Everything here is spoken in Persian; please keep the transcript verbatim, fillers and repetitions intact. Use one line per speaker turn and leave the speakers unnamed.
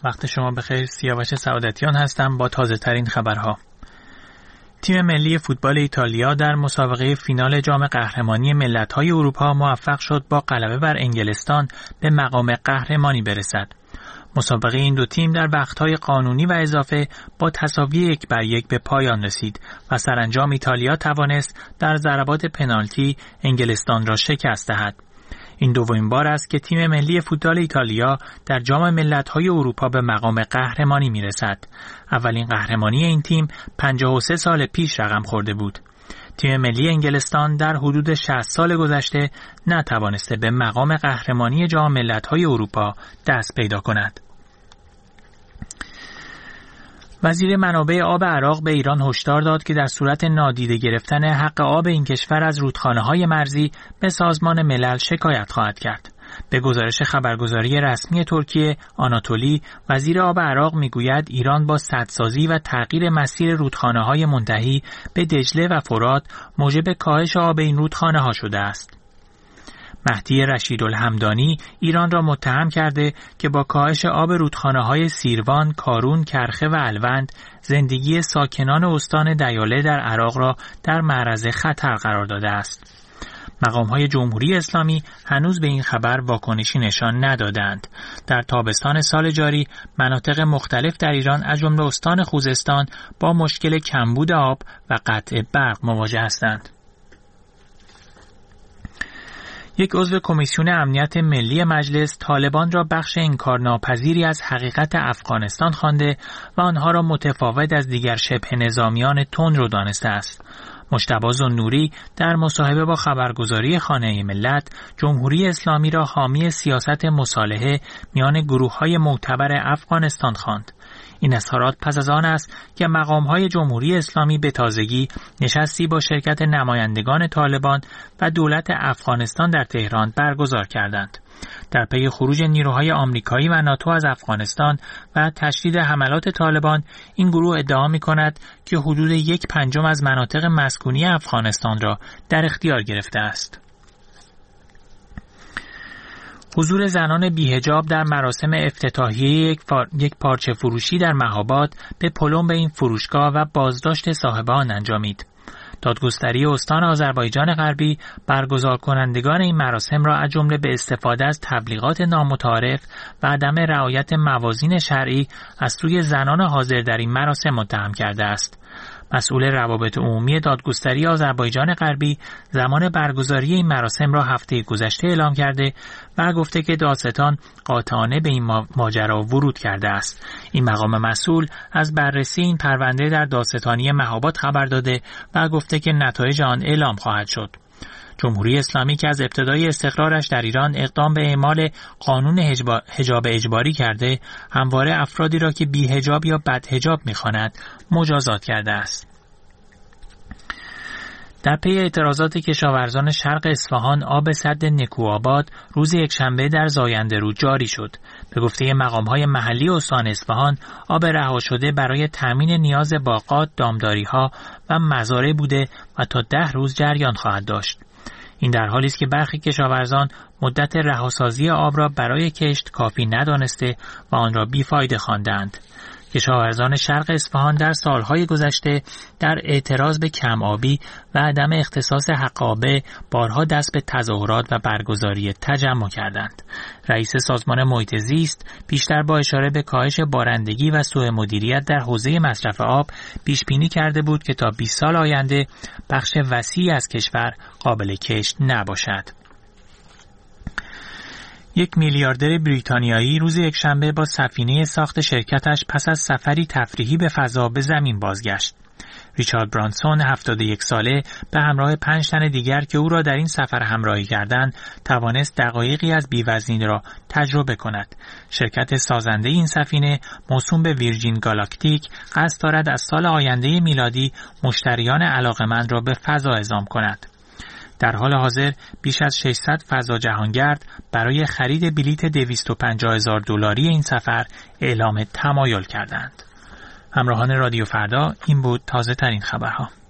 وقت شما بخیر. سیاوش سعادتیان هستم با تازه ترین خبرها. تیم ملی فوتبال ایتالیا در مسابقه فینال جام قهرمانی ملت‌های اروپا موفق شد با غلبه بر انگلستان به مقام قهرمانی برسد. مسابقه این دو تیم در وقت‌های قانونی و اضافه با تساوی یک بر یک به پایان رسید و سرانجام ایتالیا توانست در ضربات پنالتی انگلستان را شکست دهد. این دومین بار است که تیم ملی فوتبال ایتالیا در جام ملت‌های اروپا به مقام قهرمانی می‌رسد. اولین قهرمانی این تیم پنجاه و سه سال پیش رقم خورده بود. تیم ملی انگلستان در حدود شصت سال گذشته نتوانسته به مقام قهرمانی جام ملت‌های اروپا دست پیدا کند. وزیر منابع آب عراق به ایران هشدار داد که در صورت نادیده گرفتن حق آب این کشور از رودخانه‌های مرزی به سازمان ملل شکایت خواهد کرد. به گزارش خبرگزاری رسمی ترکیه آناتولی، وزیر آب عراق میگوید ایران با سدسازی و تغییر مسیر رودخانه‌های منتهی به دجله و فرات موجب کاهش آب این رودخانه‌ها شده است. مهدی رشیدالحمدانی ایران را متهم کرده که با کاهش آب رودخانه‌های سیروان، کارون، کرخه و الوند زندگی ساکنان استان دیاله در عراق را در معرض خطر قرار داده است. مقام‌های جمهوری اسلامی هنوز به این خبر واکنشی نشان ندادند. در تابستان سال جاری مناطق مختلف در ایران از جمله استان خوزستان با مشکل کمبود آب و قطع برق مواجه هستند. یک عضو کمیسیون امنیت ملی مجلس طالبان را بخش انکارناپذیری از حقیقت افغانستان خوانده و آنها را متفاوت از دیگر شبه نظامیان تندرو دانسته است. مجتبی ذوالنوری در مصاحبه با خبرگزاری خانه ملت جمهوری اسلامی را حامی سیاست مصالحه میان گروه‌های معتبر افغانستان خواند. این اظهارات پس از آن است که مقام‌های جمهوری اسلامی به تازگی نشستی با شرکت نمایندگان طالبان و دولت افغانستان در تهران برگزار کردند. در پی خروج نیروهای آمریکایی و ناتو از افغانستان و تشدید حملات طالبان، این گروه ادعا می‌کند که حدود یک پنجم از مناطق مسکونی افغانستان را در اختیار گرفته است. حضور زنان بی‌حجاب در مراسم افتتاحیه یک, فار... یک پارچه فروشی در مهاباد به پلم به این فروشگاه و بازداشت صاحبان انجامید. دادگستری استان آذربایجان غربی برگزار کنندگان این مراسم را از جمله به استفاده از تبلیغات نامتعارف و عدم رعایت موازین شرعی از سوی زنان حاضر در این مراسم متهم کرده است. مسئول روابط عمومی دادگستری آذربایجان غربی زمان برگزاری این مراسم را هفته گذشته اعلام کرده و گفته که دادستان قاطعانه به این ماجرا ورود کرده است. این مقام مسئول از بررسی این پرونده در دادستانی مهاباد خبر داده و گفته که نتایج آن اعلام خواهد شد. جمهوری اسلامی که از ابتدای استقرارش در ایران اقدام به اعمال قانون حجاب اجباری کرده، همواره افرادی را که بی حجاب یا بد حجاب می‌خواند مجازات کرده است. در پی اعتراضات کشاورزان شرق اصفهان، آب سد نکوآباد روز یکشنبه در زاینده رود جاری شد. به گفته مقام‌های محلی استان اصفهان، آب رها شده برای تامین نیاز باغات، دامداری‌ها و مزارع بوده و تا ده روز جریان خواهد داشت. این در حالی است که برخی کشاورزان مدت رهاسازی آب را برای کشت کافی ندانسته و آن را بیفایده خواندند. کشاورزان شرق اصفهان در سالهای گذشته در اعتراض به کم آبی و عدم اختصاص حق آبه بارها دست به تظاهرات و برگزاری تجمع کردند. رئیس سازمان محیط زیست پیشتر با اشاره به کاهش بارندگی و سوء مدیریت در حوزه مصرف آب پیش بینی کرده بود که تا بیست سال آینده بخش وسیعی از کشور قابل کشت نباشد. یک میلیاردر بریتانیایی روز یکشنبه با سفینه ساخت شرکتش پس از سفری تفریحی به فضا به زمین بازگشت. ریچارد برانسون هفتاد و یک ساله به همراه پنج تن دیگر که او را در این سفر همراهی کردند توانست دقایقی از بی‌وزنی را تجربه کند. شرکت سازنده این سفینه موسوم به ویرجین گالاکتیک قصد دارد از سال آینده میلادی مشتریان علاقه‌مند را به فضا اعزام کند. در حال حاضر بیش از ششصد فضا جهانگرد برای خرید بلیت دویست و پنجاه هزار دلاری این سفر اعلام تمایل کردند. همراهان رادیو فردا، این بود تازه ترین خبرها.